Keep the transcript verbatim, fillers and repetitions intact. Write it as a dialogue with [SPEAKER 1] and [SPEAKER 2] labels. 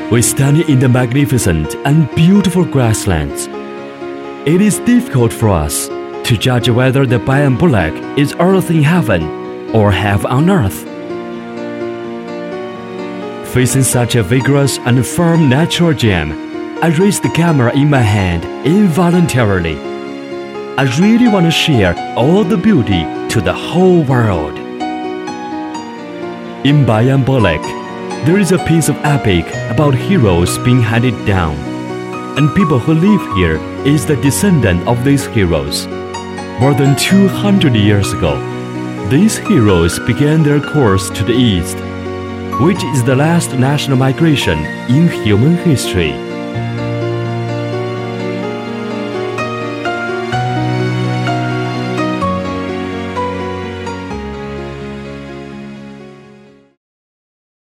[SPEAKER 1] We stand in the magnificent and beautiful grasslands. It is difficult for us to judge whether the Bayan Bulak is earth in heaven or heaven on earth. Facing such a vigorous and firm natural gem, I raised the camera in my hand involuntarily. I really want to share all the beauty to the whole world. In Bayan Bulak, there is a piece of epic about heroes being handed down, and people who live here is the descendant of these heroes. More than two hundred years ago, these heroes began their course to the east, which is the last national migration in human history.